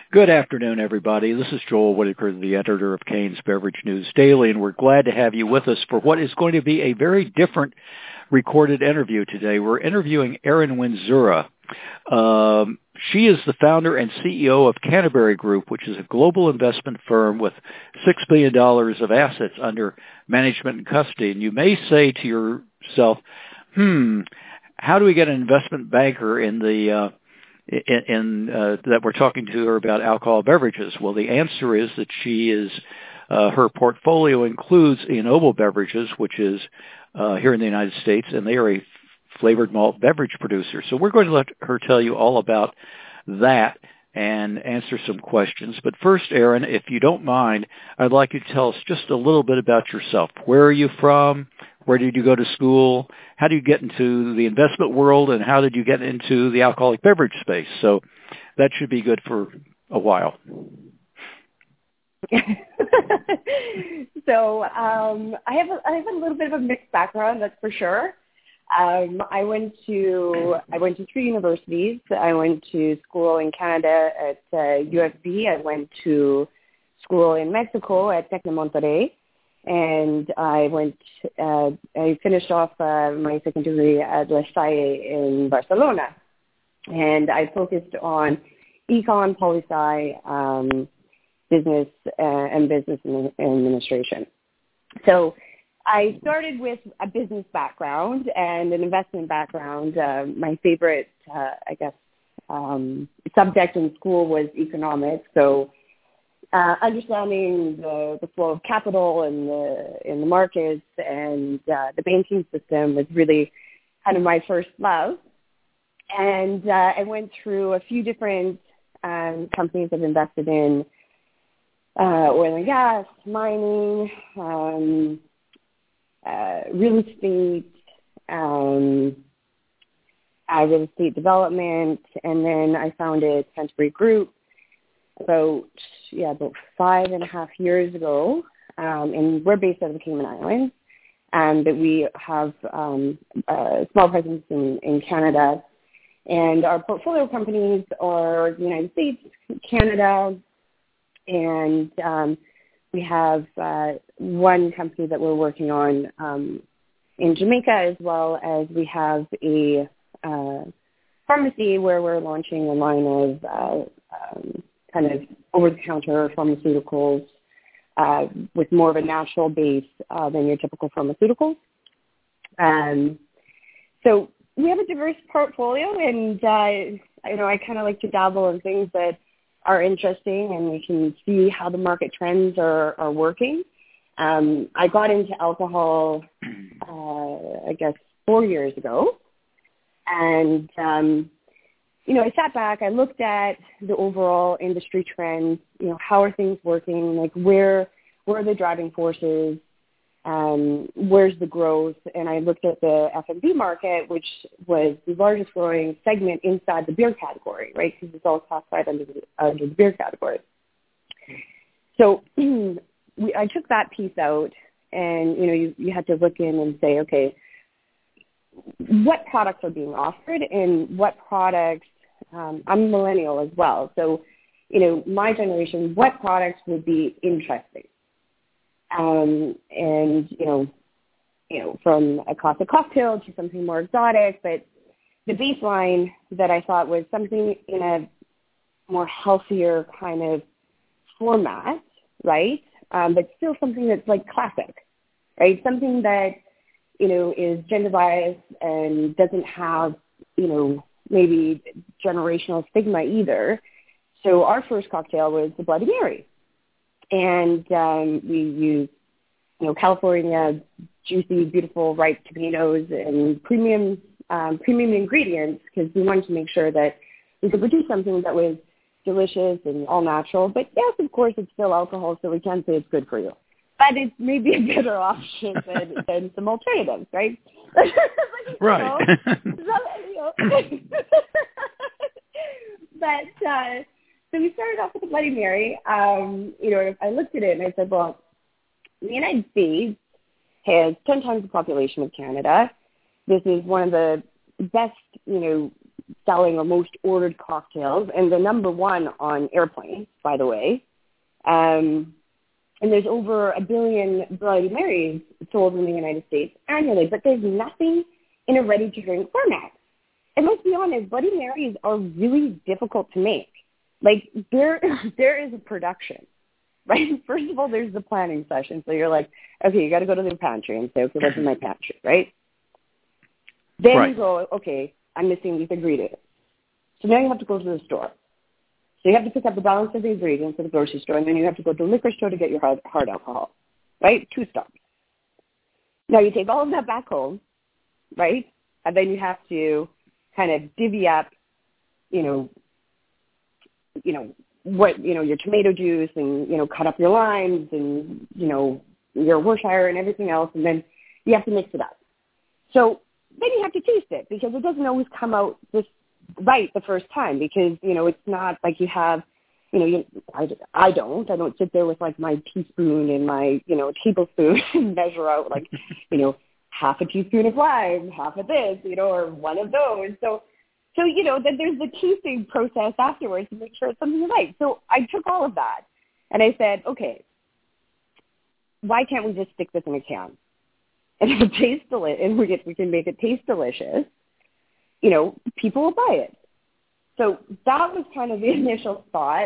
Good afternoon, everybody. This is Joel Whitaker, the editor of Cain's Beverage News Daily, and we're glad to have you with us for what is going to be a very different recorded interview today. We're interviewing Erin Wenzura. She is the founder and CEO of Canterbury Group, which is a global investment firm with $6 billion of assets under management and custody. And you may say to yourself, how do we get an investment banker in the that we're talking to her about alcohol beverages? Well, the answer is that her portfolio includes Enobo Beverages, which is here in the United States, and they are a flavored malt beverage producer. So we're going to let her tell you all about that and answer some questions. But first, Erin, if you don't mind, I'd like you to tell us just a little bit about yourself. Where are you from? Where did you go to school? How did you get into the investment world? And how did you get into the alcoholic beverage space? So that should be good for a while. So I have a little bit of a mixed background, that's for sure. I went to 3 universities. I went to school in Canada at UFB. I went to school in Mexico at Tec de Monterrey. And I finished off my second degree at La Salle in Barcelona. And I focused on econ, poli-sci, business and business administration. So I started with a business background and an investment background. My favorite, subject in school was economics. So understanding the flow of capital in the markets and the banking system was really kind of my first love. And I went through a few different companies I've invested in, oil and gas, mining, real estate development, and then I founded Canterbury Group about 5.5 years ago, and we're based out of the Cayman Islands, but we have a small presence in Canada, and our portfolio companies are the United States, Canada, and we have one company that we're working on in Jamaica, as well as we have a pharmacy where we're launching a line of kind of over-the-counter pharmaceuticals with more of a natural base than your typical pharmaceuticals. So we have a diverse portfolio, and I kind of like to dabble in things that are interesting, and we can see how the market trends are working. I got into alcohol, 4 years ago, and I sat back, I looked at the overall industry trends, how are things working, like where are the driving forces, where's the growth, and I looked at the F&B market, which was the largest growing segment inside the beer category, right, because it's all classified under the beer category. So I took that piece out, and, you had to look in and say, okay, what products are being offered and what products, I'm a millennial as well, so, my generation, what products would be interesting? And, from a classic cocktail to something more exotic, but the baseline that I thought was something in a more healthier kind of format, right? But still something that's like classic, right? Something that, is gender biased and doesn't have, maybe generational stigma either. So our first cocktail was the Bloody Mary. And we used, California juicy, beautiful, ripe tomatoes and premium ingredients because we wanted to make sure that we could produce something that was delicious and all natural. But yes, of course, it's still alcohol, so we can't say it's good for you. But it's maybe a better option than some alternatives, right? Right. But so we started off with the Bloody Mary. I looked at it and I said, well, the United States has 10 times the population of Canada. This is one of the best, selling or most ordered cocktails, and the number one on airplanes, by the way. And there's over 1 billion Bloody Marys sold in the United States annually, but there's nothing in a ready-to-drink format. And let's be honest, Bloody Marys are really difficult to make. Like, there is a production, right? First of all, there's the planning session. So you're like, okay, you got to go to the pantry and say, okay, what's in my pantry, right? Then right. You go, okay, I'm missing these ingredients. So now you have to go to the store. So you have to pick up the balance of the ingredients at the grocery store, and then you have to go to the liquor store to get your hard alcohol, right? 2 stops. Now you take all of that back home, right? And then you have to kind of divvy up, your tomato juice and, cut up your limes and, your Worcestershire and everything else, and then you have to mix it up. So then you have to taste it because it doesn't always come out just right the first time because, it's not like you have, I don't sit there with like my teaspoon and my, tablespoon and measure out like, half a teaspoon of lime, half of this, or one of those. So, then there's the tasting process afterwards to make sure it's something you like. So I took all of that and I said, okay, why can't we just stick this in a can? And if it tastes delicious, and we can make it taste delicious, people will buy it. So that was kind of the initial thought.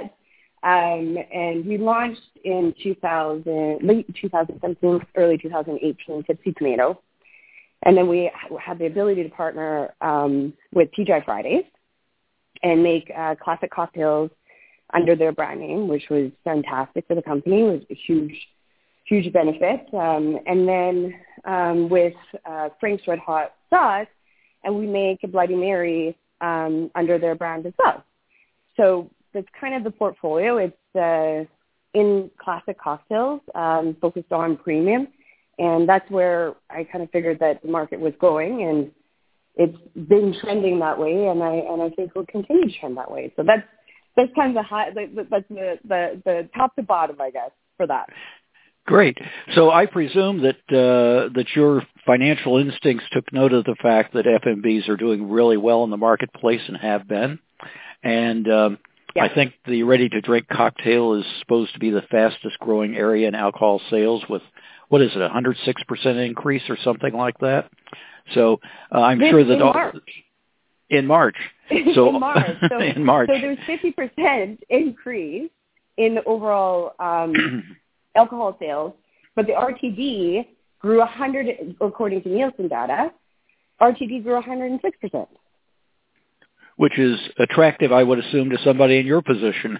And we launched in late 2017, early 2018, Tipsy Tomato. And then we had the ability to partner with TGI Fridays and make classic cocktails under their brand name, which was fantastic for the company. It was a huge benefit. And then with Frank's Red Hot sauce, and we make a Bloody Mary under their brand as well. So that's kind of the portfolio. It's in classic cocktails, focused on premium. And that's where I kind of figured that the market was going, and it's been trending that way, and I think will continue to trend that way. So that's kind of that's the top to bottom, I guess, for that. Great. So I presume that your financial instincts took note of the fact that FMBs are doing really well in the marketplace and have been, and I think the ready-to-drink cocktail is supposed to be the fastest-growing area in alcohol sales with, what is it, 106% increase or something like that? So I'm sure that in March. So in March. So, in March. So there's 50% increase in the overall alcohol sales, but the RTD grew 100, according to Nielsen data, RTD grew 106%. Which is attractive, I would assume, to somebody in your position.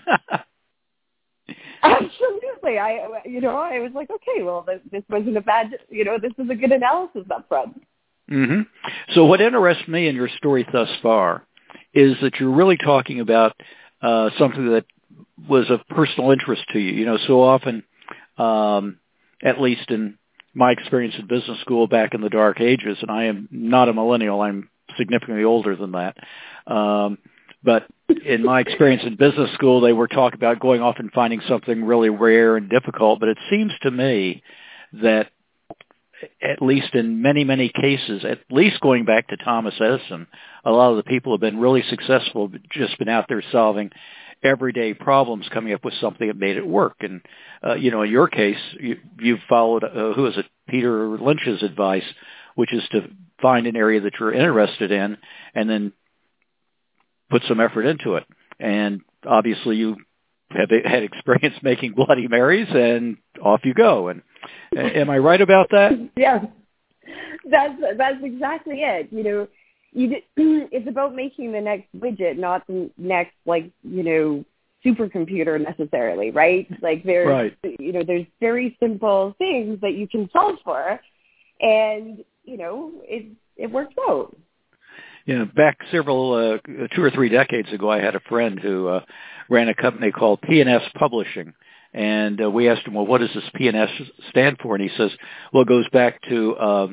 Absolutely. I was like, okay, well, this wasn't a bad, this is a good analysis up front. Mm-hmm. So what interests me in your story thus far is that you're really talking about something that was of personal interest to you. So often, at least in my experience in business school back in the dark ages, and I am not a millennial, I'm significantly older than that. But in my experience in business school, they were talking about going off and finding something really rare and difficult. But it seems to me that at least in many, many cases, at least going back to Thomas Edison, a lot of the people have been really successful, just been out there solving everyday problems, coming up with something that made it work. And, in your case, you've followed, who is it, Peter Lynch's advice, which is to find an area that you're interested in and then put some effort into it. And obviously you have had experience making Bloody Marys, and off you go. And am I right about that? Yeah, that's exactly it. It's about making the next widget, not the next, supercomputer necessarily, right? Like there's very simple things that you can solve for, and it works out. Back 2 or 3 decades ago, I had a friend who ran a company called P&S Publishing. And we asked him, well, what does this P&S stand for? And he says, well, it goes back to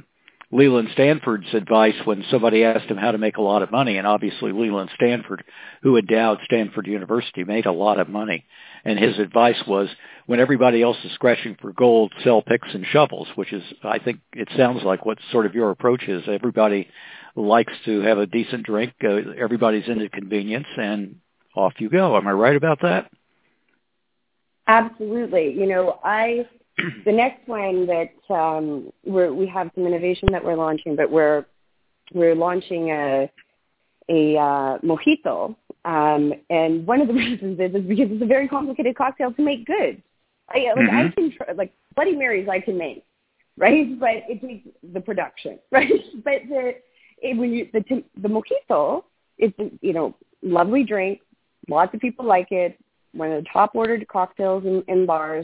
Leland Stanford's advice when somebody asked him how to make a lot of money, and obviously Leland Stanford, who endowed Stanford University, made a lot of money. And his advice was, when everybody else is scratching for gold, sell picks and shovels, which is, I think it sounds like what sort of your approach is. Everybody likes to have a decent drink. Everybody's into convenience, and off you go. Am I right about that? Absolutely. The next one that we have some innovation that we're launching, but we're launching a mojito, and one of the reasons is because it's a very complicated cocktail to make good. I can Bloody Marys I can make, right? But it takes the production, right? But the mojito is lovely drink. Lots of people like it. One of the top ordered cocktails in bars.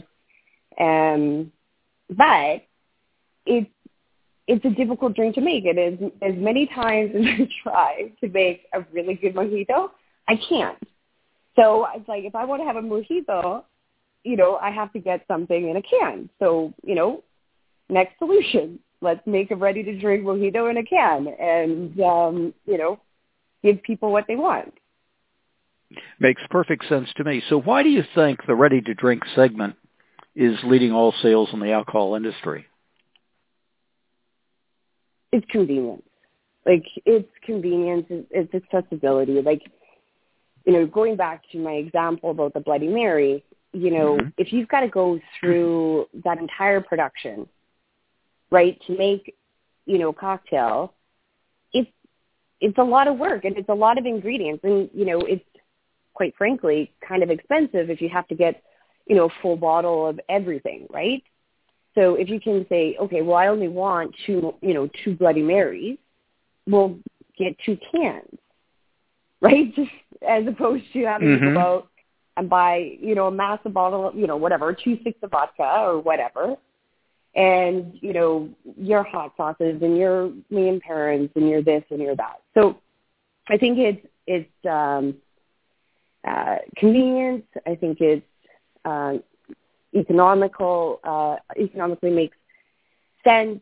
But it's a difficult drink to make. It is, as many times as I try to make a really good mojito, I can't. So it's like, if I want to have a mojito, I have to get something in a can. So, next solution, let's make a ready-to-drink mojito in a can and, give people what they want. Makes perfect sense to me. So why do you think the ready-to-drink segment is leading all sales in the alcohol industry? It's convenience. It's convenience. It's accessibility. Going back to my example about the Bloody Mary, if you've got to go through that entire production, right, to make, a cocktail, it's a lot of work and it's a lot of ingredients. And, it's quite frankly kind of expensive if you have to get, a full bottle of everything, right? So if you can say, okay, well, I only want two Bloody Marys, we'll get 2 cans, right? Just as opposed to having to go out and buy, a massive bottle of, whatever, 2 sticks of vodka or whatever, and, your hot sauces and your main parents and your this and your that. So I think it's convenience. I think it's economically makes sense.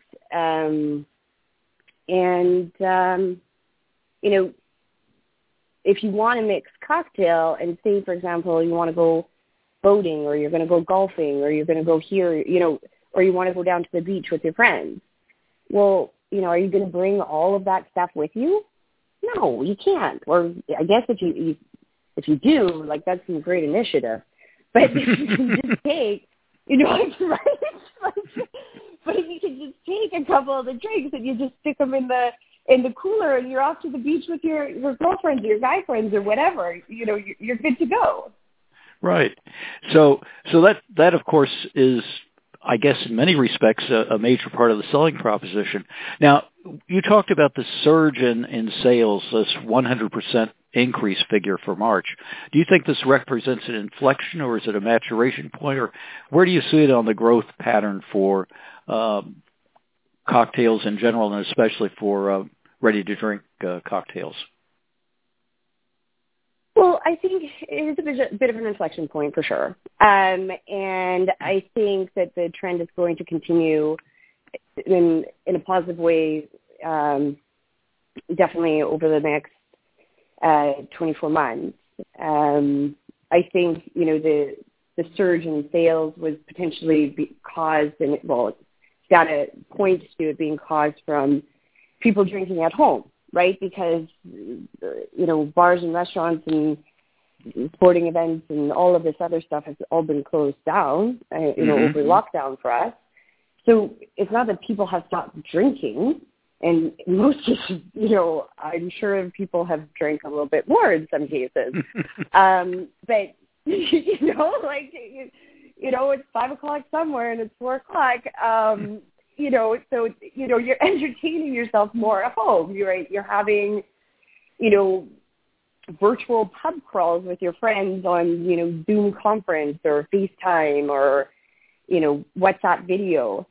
If you want to mix cocktail and say, for example, you want to go boating or you're going to go golfing or you're going to go here, or you want to go down to the beach with your friends, well, are you going to bring all of that stuff with you? No, you can't. Or I guess if you do, that's some great initiative. But if you can just take, right? But if you can just take a couple of the drinks and you just stick them in the cooler and you're off to the beach with your girlfriends or your guy friends or whatever, you're good to go. Right. So that of course is, I guess, in many respects, a major part of the selling proposition. Now, you talked about the surge in sales, this 100% increase figure for March. Do you think this represents an inflection, or is it a maturation point, or where do you see it on the growth pattern for cocktails in general, and especially for ready-to-drink cocktails? Well, I think it is a bit of an inflection point for sure. And I think that the trend is going to continue in a positive way, definitely over the next 24 months. I think, the surge in sales was potentially caused, and data points to it being caused from people drinking at home, right? Because, bars and restaurants and sporting events and all of this other stuff has all been closed down, over lockdown for us. So it's not that people have stopped drinking. And in most cases, I'm sure people have drank a little bit more in some cases. But, it's 5 o'clock somewhere and it's 4 o'clock. So, you're entertaining yourself more at home. You're having, virtual pub crawls with your friends on, Zoom conference or FaceTime or, WhatsApp video.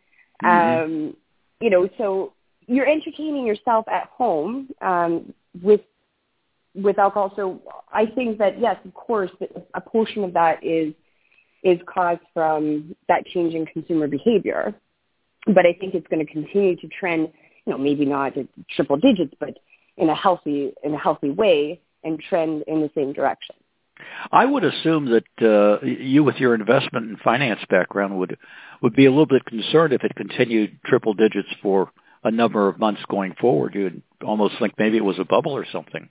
So you're entertaining yourself at home with alcohol. So I think that, yes, of course, a portion of that is caused from that change in consumer behavior. But I think it's going to continue to trend maybe not at triple digits, but in a healthy way, and trend in the same direction. I would assume that you, with your investment and finance background, would be a little bit concerned if it continued triple digits for a number of months going forward. You'd almost think maybe it was a bubble or something.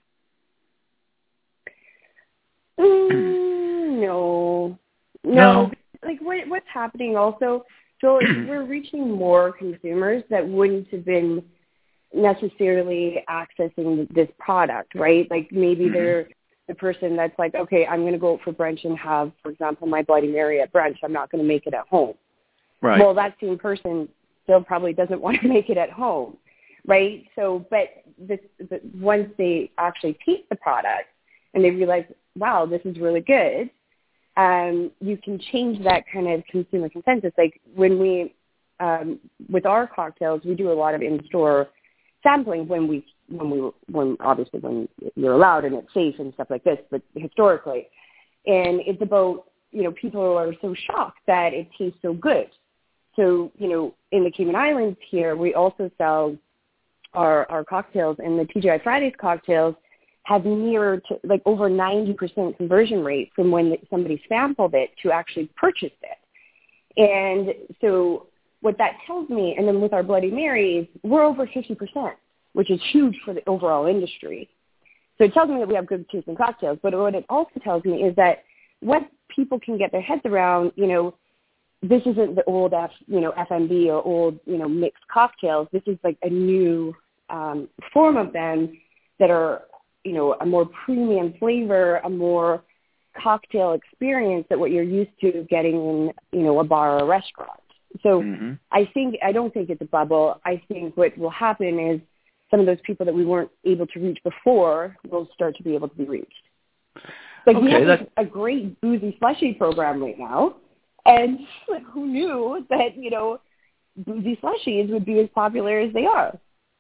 No. Like what's happening also, Joel, is we're reaching more consumers that wouldn't have been necessarily accessing this product, right? Like maybe they're the person that's like, okay, I'm going to go out for brunch and have, for example, my Bloody Mary at brunch. I'm not going to make it at home. Right. Well, that same person still probably doesn't want to make it at home, right? So, but once they actually taste the product and they realize, wow, this is really good, you can change that kind of consumer consensus. Like when we, with our cocktails, we do a lot of in-store sampling when obviously when you're allowed and it's safe and stuff like this, but historically. And it's about, people are so shocked that it tastes so good. So, in the Cayman Islands here, we also sell our cocktails, and the TGI Fridays cocktails have near to like over 90% conversion rate from when somebody sampled it to actually purchased it. And so what that tells me, and then with our Bloody Marys, we're over 50%, which is huge for the overall industry. So it tells me that we have good tasting cocktails, but what it also tells me is that what people can get their heads around, this isn't the old, FMB or old, mixed cocktails. This is like a new form of them that are, a more premium flavor, a more cocktail experience that what you're used to getting in, a bar or a restaurant. So I don't think it's a bubble. I think what will happen is some of those people that we weren't able to reach before will start to be able to be reached. Like we have a great boozy slushy program right now. And who knew that, boozy slushies would be as popular as they are?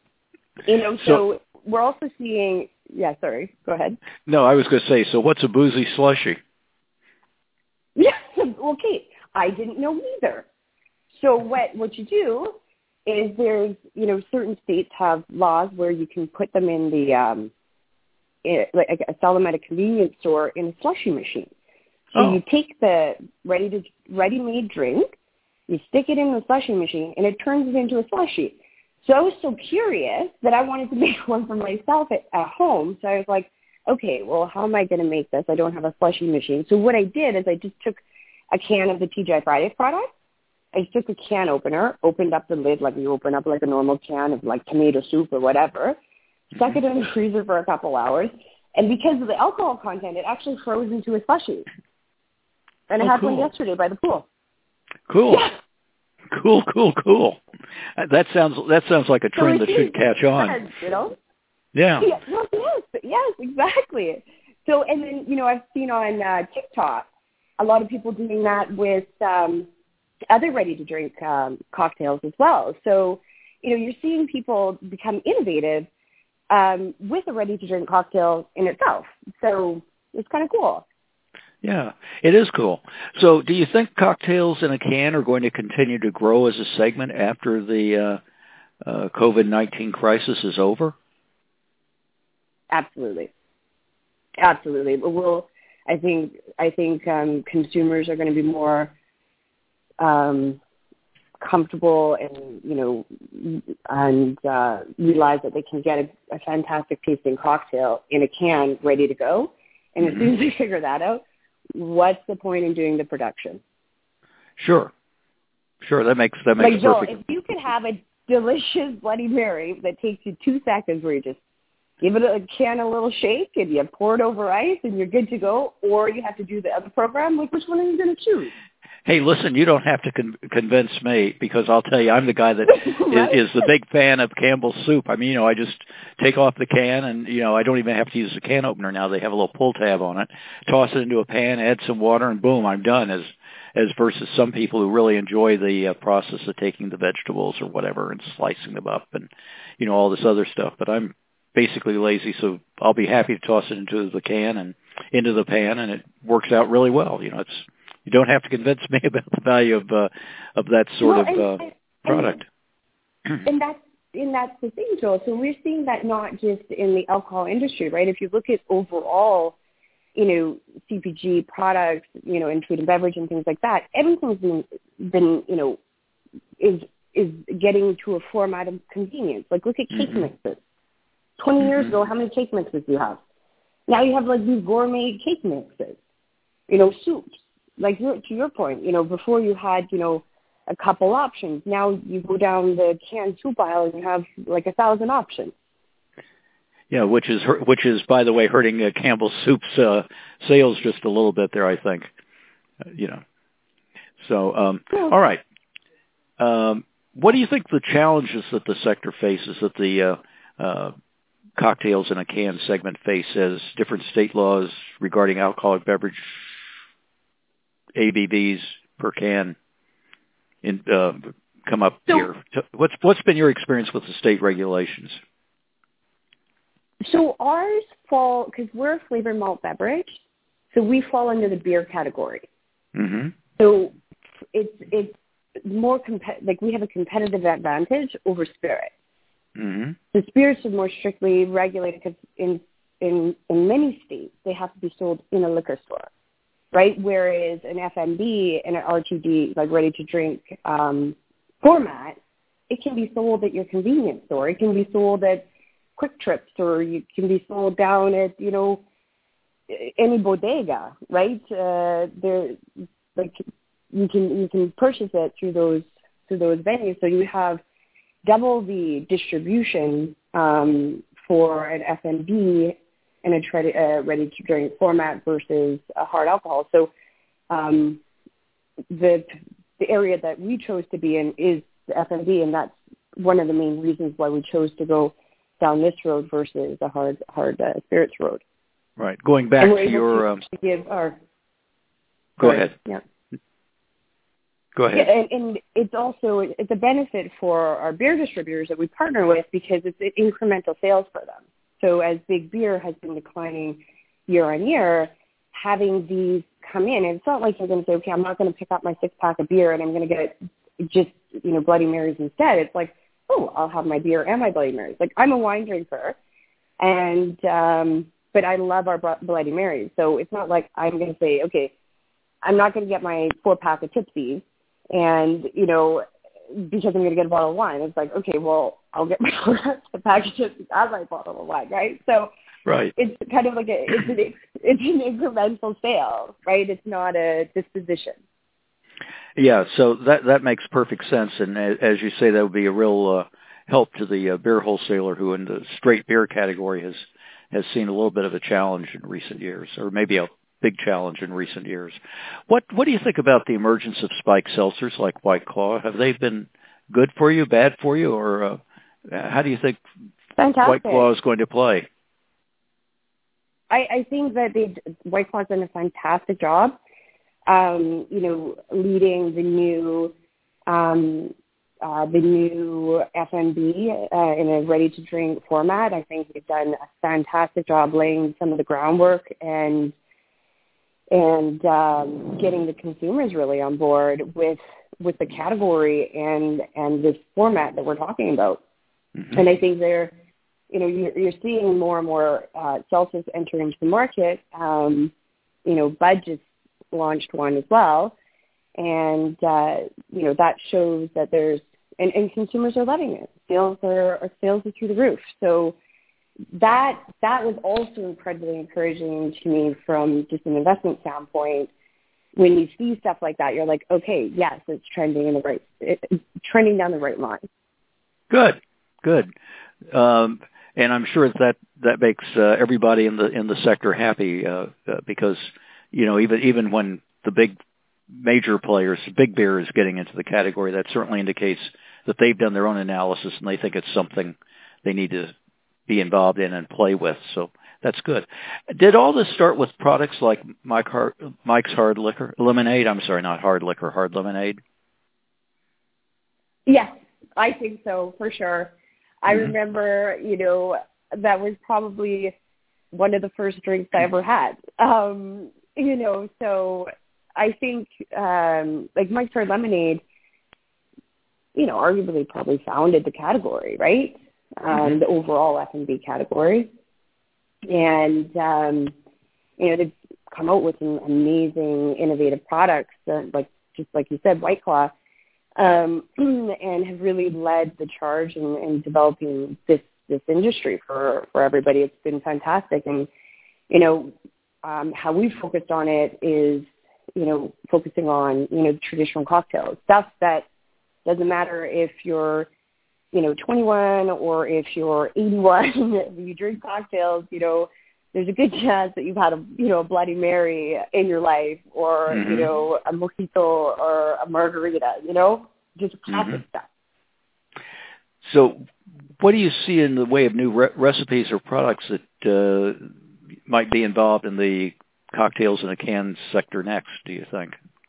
So we're also seeing, sorry, go ahead. No, I was going to say, so what's a boozy slushie? Yeah, okay. I didn't know either. So what you do is there's, certain states have laws where you can put them in the, sell them at a convenience store in a slushie machine. So you take the ready-made drink, you stick it in the slushie machine, and it turns it into a slushie. So I was so curious that I wanted to make one for myself at home. So I was like, okay, well, how am I going to make this? I don't have a slushie machine. So what I did is I just took a can of the TGI Fridays product. I just took a can opener, opened up the lid like you open up like a normal can of like tomato soup or whatever, stuck it in the freezer for a couple hours. And because of the alcohol content, it actually froze into a slushie. And I had one yesterday by the pool. Cool. Yeah. Cool. That sounds like a trend that should catch on. Yeah. Yes, exactly. So, and then, I've seen on TikTok a lot of people doing that with other ready-to-drink cocktails as well. So, you're seeing people become innovative with a ready-to-drink cocktail in itself. So it's kind of cool. Yeah, it is cool. So do you think cocktails in a can are going to continue to grow as a segment after the COVID-19 crisis is over? Absolutely. Well, I think consumers are going to be more comfortable and realize that they can get a fantastic tasting cocktail in a can ready to go. And as soon as they figure that out, what's the point in doing the production? Sure. That makes like perfect. Joel, if you could have a delicious Bloody Mary that takes you 2 seconds where you just give it a can a little shake and you pour it over ice and you're good to go, or you have to do the other program, like which one are you going to choose? Hey, listen, you don't have to convince me, because I'll tell you, I'm the guy that right? is the big fan of Campbell's soup. I mean, I just take off the can and, I don't even have to use the can opener now. They have a little pull tab on it. Toss it into a pan, add some water, and boom, I'm done, as versus some people who really enjoy the process of taking the vegetables or whatever and slicing them up and, all this other stuff. But I'm basically lazy, so I'll be happy to toss it into the can and into the pan, and it works out really well. You don't have to convince me about the value of that sort of product. And that's the thing, Joel. So we're seeing that not just in the alcohol industry, right? If you look at overall, CPG products, in food and beverage and things like that, everything's been is getting to a format of convenience. Like, look at cake mixes. 20 years ago, how many cake mixes do you have? Now you have, like, these gourmet cake mixes, soups. Like, to your point, before you had, a couple options. Now you go down the canned soup aisle and you have, like, 1,000 options. Yeah, which is, by the way, hurting Campbell Soup's sales just a little bit there, I think. So, all right. What do you think the challenges that the sector faces, that the cocktails in a can segment face, as different state laws regarding alcoholic beverage ABVs per can come up here? What's been your experience with the state regulations? So ours fall, because we're a flavored malt beverage, so we fall under the beer category. Mm-hmm. So it's more like we have a competitive advantage over spirit. Mm-hmm. The spirits are more strictly regulated because in many states they have to be sold in a liquor store, right? Whereas an FMB and an RTD, like ready to drink format, it can be sold at your convenience store. It can be sold at Quick Trips, or you can be sold down at any bodega, right? You can purchase it through those venues. So you have double the distribution for an FMB and a ready to drink format versus a hard alcohol. So the area that we chose to be in is the FMB, and that's one of the main reasons why we chose to go down this road versus a hard spirits road. Right. Going back to your Go ahead. Yeah. Go ahead. Yeah, and it's a benefit for our beer distributors that we partner with, because it's incremental sales for them. So as big beer has been declining year on year, having these come in, and it's not like you're going to say, okay, I'm not going to pick up my 6-pack of beer and I'm going to get just Bloody Marys instead. It's like, oh, I'll have my beer and my Bloody Marys. Like, I'm a wine drinker, and but I love our Bloody Marys. So it's not like I'm going to say, okay, I'm not going to get my 4-pack of Tipsy, and because I'm going to get a bottle of wine. It's like, okay, well, I'll get my pack of Tipsy and my bottle of wine, right? So right. It's kind of like it's an incremental sale, right? It's not a disposition. Yeah, so that makes perfect sense, and as you say, that would be a real help to the beer wholesaler who, in the straight beer category, has seen a little bit of a challenge in recent years, or maybe a big challenge in recent years. What do you think about the emergence of spiked seltzers like White Claw? Have they been good for you, bad for you, or how do you think Fantastic. White Claw is going to play? I think that White Claw's done a fantastic job. Leading the new FMB in a ready-to-drink format. I think they've done a fantastic job laying some of the groundwork and getting the consumers really on board with the category and this format that we're talking about. Mm-hmm. And I think you're seeing more and more seltzers enter into the market. Bud just launched one as well, and that shows that there's and consumers are loving it. Sales are through the roof. So that was also incredibly encouraging to me from just an investment standpoint. When you see stuff like that, you're like, okay, yes, it's trending trending down the right line. Good. And I'm sure that makes everybody in the sector happy because even when the big major players, big beer, is getting into the category, that certainly indicates that they've done their own analysis and they think it's something they need to be involved in and play with. So that's good. Did all this start with products like Mike's Hard Liquor Lemonade? I'm sorry, not Hard Liquor, Hard Lemonade. Yes, I think so, for sure. I remember, that was probably one of the first drinks I ever had. So I think like Mike's Hard Lemonade, arguably probably founded the category, right? The overall F&B category. And, they've come out with some amazing, innovative products, just like you said, White Claw, and have really led the charge in developing this industry for everybody. It's been fantastic. And, how we focused on it is, focusing on, traditional cocktails, stuff that doesn't matter if you're, 21 or if you're 81, you drink cocktails, there's a good chance that you've had a Bloody Mary in your life or, a mojito or a margarita, just classic stuff. So what do you see in the way of new recipes or products that might be involved in the cocktails in a can sector next, do you think?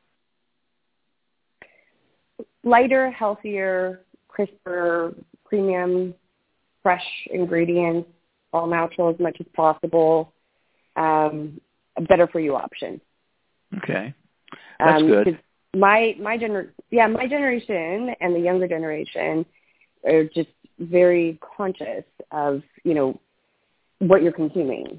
Lighter, healthier, crisper, premium, fresh ingredients, all natural as much as possible, a better for you option. Okay. That's good. My generation and the younger generation are just very conscious of, what you're consuming.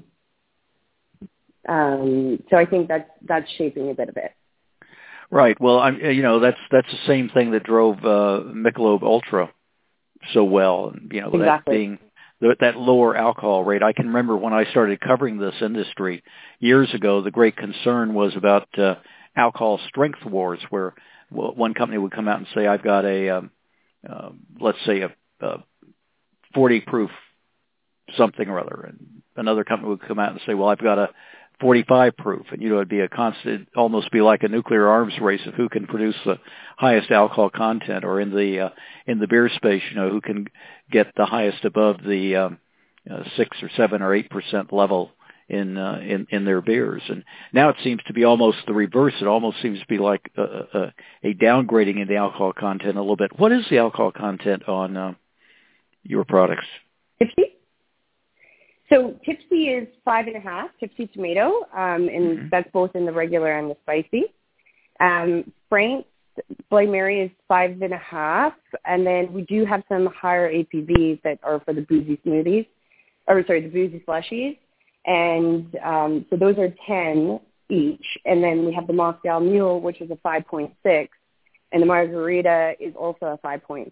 So I think that's shaping a bit of it. Right. Well, that's the same thing that drove Michelob Ultra so well. Exactly. That being that lower alcohol rate. I can remember when I started covering this industry years ago, the great concern was about alcohol strength wars, where one company would come out and say, "I've got let's say a 40 proof something or other," and another company would come out and say, "Well, I've got a 45 proof," and it'd be a constant, almost be like a nuclear arms race of who can produce the highest alcohol content, or in the beer space, who can get the highest above the 6 or 7 or 8% level in their beers. And now it seems to be almost the reverse. It almost seems to be like a downgrading in the alcohol content a little bit. What is the alcohol content on your products? Tipsy. So Tipsy is 5.5, Tipsy Tomato, and that's both in the regular and the spicy. Frank's Bloody Mary is 5.5, and then we do have some higher APVs that are for the boozy smoothies, the boozy slushies, and so those are 10 each. And then we have the Moscow Mule, which is a 5.6, and the Margarita is also a 5.6.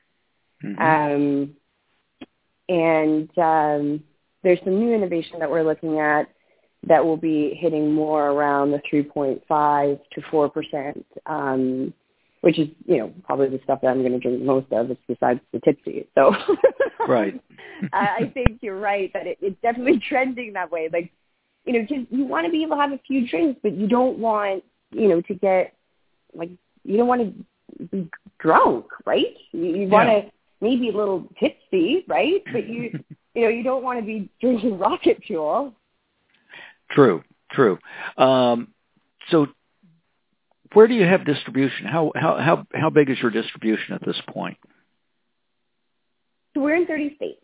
There's some new innovation that we're looking at that will be hitting more around the 3.5 to 4%, which is, probably the stuff that I'm going to drink most of, besides the Tipsy. So right. I think you're right that it's definitely trending that way. Like, just, you want to be able to have a few drinks, but you don't want, to get, you don't want to be drunk, right? You want to maybe a little tipsy, right? But you don't want to be drinking rocket fuel. True. So where do you have distribution? How big is your distribution at this point? So we're in 30 states.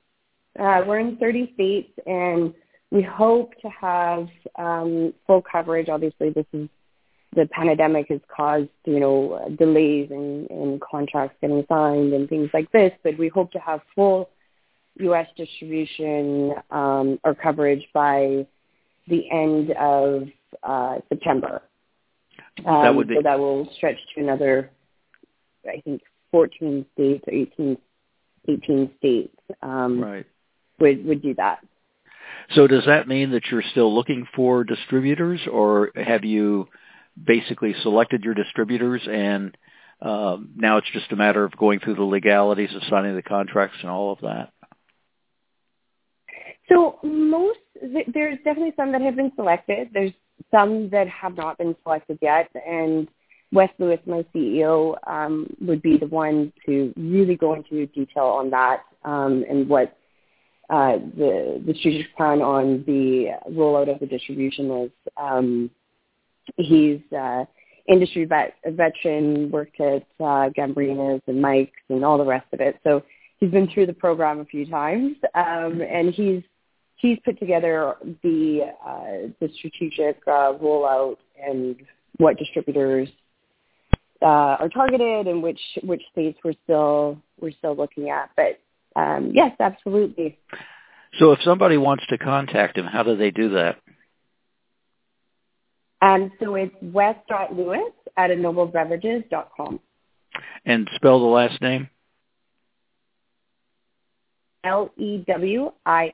And we hope to have full coverage. Obviously, the pandemic has caused, delays in contracts getting signed and things like this, but we hope to have full U.S. distribution or coverage by the end of September. That would be... So that will stretch to another, I think, 14 states or 18 states right. would do that. So does that mean that you're still looking for distributors, or have you basically selected your distributors and now it's just a matter of going through the legalities of signing the contracts and all of that? So there's definitely some that have been selected. There's some that have not been selected yet. And Wes Lewis, my CEO, would be the one to really go into detail on that and what the strategic plan on the rollout of the distribution is. He's industry veteran, worked at Gambrinus and Mike's and all the rest of it. So he's been through the program a few times, and he's put together the strategic rollout and what distributors are targeted and which states we're still looking at. But yes, absolutely. So if somebody wants to contact him, how do they do that? So it's wes.lewis@ennoblebeverages.com. And spell the last name? Lewis.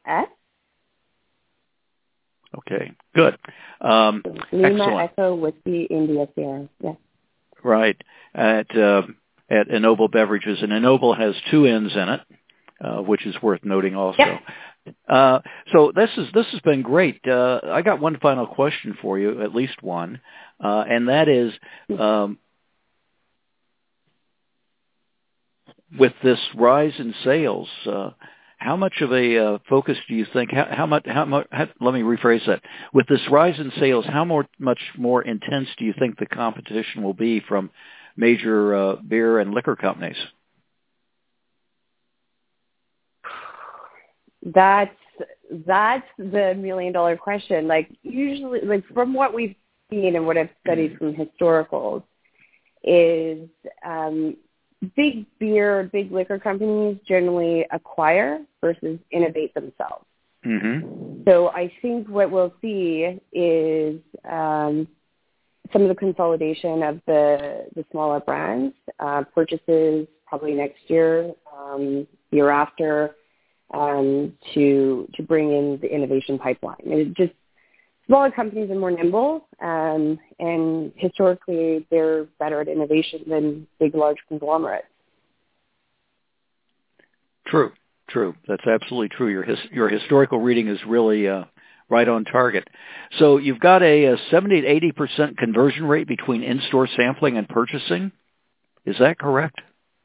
Okay, good. Lima Excellent. Echo Whiskey India Sierra. Yeah. Right. At Ennoble Beverages, and Ennoble has two N's in it, which is worth noting also. Yep. So this has been great. I got one final question for you, at least one, and that is, with this rise in sales, how much of a focus do you think? How much? Let me rephrase that. With this rise in sales, much more intense do you think the competition will be from major beer and liquor companies? That's the $1 million question. Like usually, like from what we've seen and what I've studied from historicals, is big beer, big liquor companies generally acquire versus innovate themselves. Mm-hmm. So I think what we'll see is some of the consolidation of the smaller brands, purchases probably next year, year after, to bring in the innovation pipeline. It just smaller companies are more nimble, and historically they're better at innovation than big, large conglomerates. True. That's absolutely true. Your historical reading is really right on target. So you've got a 70 to 80% conversion rate between in-store sampling and purchasing. Is that correct?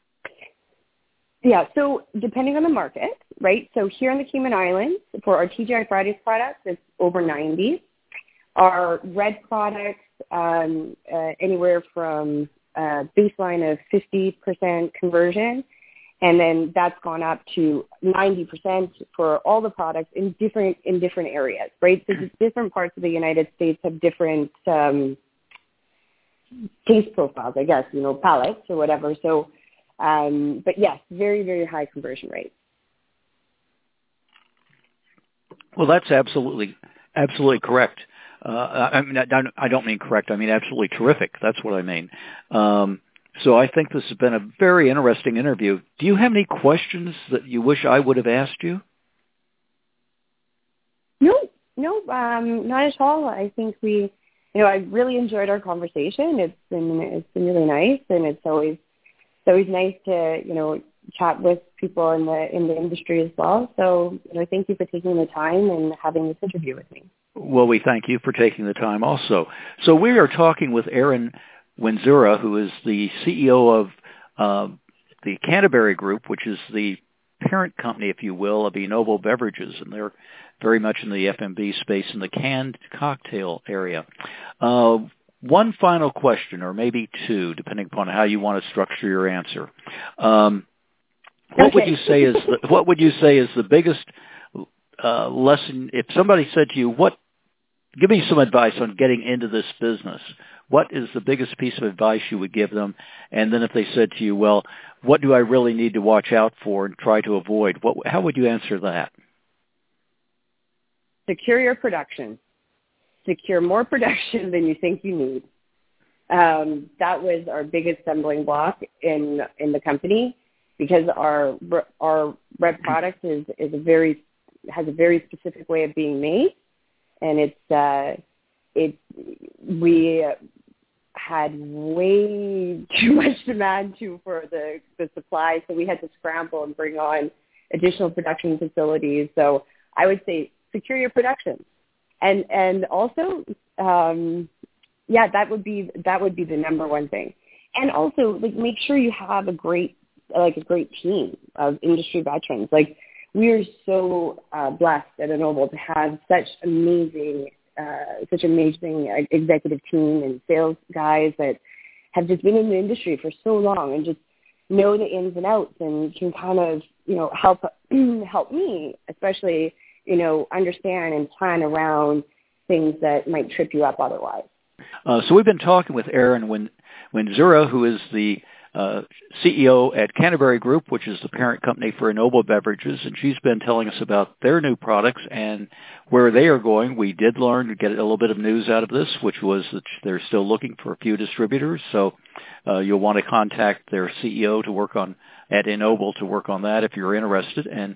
Yeah, so depending on the market, right? So here in the Cayman Islands, for our TGI Fridays products, it's over 90. Our red products, anywhere from a baseline of 50% conversion, and then that's gone up to 90% for all the products in different areas, right? So just different parts of the United States have different taste profiles, I guess, palates or whatever. So, but yes, very, very high conversion rate. Well, that's absolutely correct. I mean, I don't mean correct. I mean absolutely terrific. That's what I mean. So I think this has been a very interesting interview. Do you have any questions that you wish I would have asked you? No, not at all. I think I really enjoyed our conversation. It's been really nice, and it's always nice to chat with people in the industry as well. So thank you for taking the time and having this interview with me. Well, we thank you for taking the time also. So we are talking with Erin Wenzura, who is the CEO of the Canterbury Group, which is the parent company, if you will, of Ennoble Beverages, and they're very much in the F&B space in the canned cocktail area. One final question, or maybe two, depending upon how you want to structure your answer. What would you say is the biggest lesson? If somebody said to you, give me some advice on getting into this business. What is the biggest piece of advice you would give them? And then if they said to you, well, what do I really need to watch out for and try to avoid? How would you answer that? Secure your production. Secure more production than you think you need. That was our biggest stumbling block in the company, because our red product has a very specific way of being made, and we had way too much demand for the supply, so we had to scramble and bring on additional production facilities. So I would say secure your production, and also that would be the number one thing. And also make sure you have a great team of industry veterans. We are so blessed at Ennoble to have such amazing executive team and sales guys that have just been in the industry for so long and just know the ins and outs, and can kind of help me, especially understand and plan around things that might trip you up otherwise. So we've been talking with Erin Winzura, who is the CEO at Canterbury Group, which is the parent company for Enoble Beverages, and she's been telling us about their new products and where they are going. We did learn to get a little bit of news out of this, which was that they're still looking for a few distributors. So you'll want to contact their CEO to work on at Enoble to work on that if you're interested. And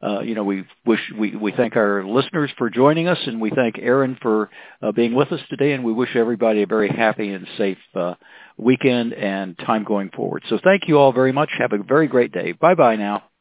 we thank our listeners for joining us, and we thank Erin for being with us today, and we wish everybody a very happy and safe weekend and time going forward. So thank you all very much. Have a very great day. Bye-bye now.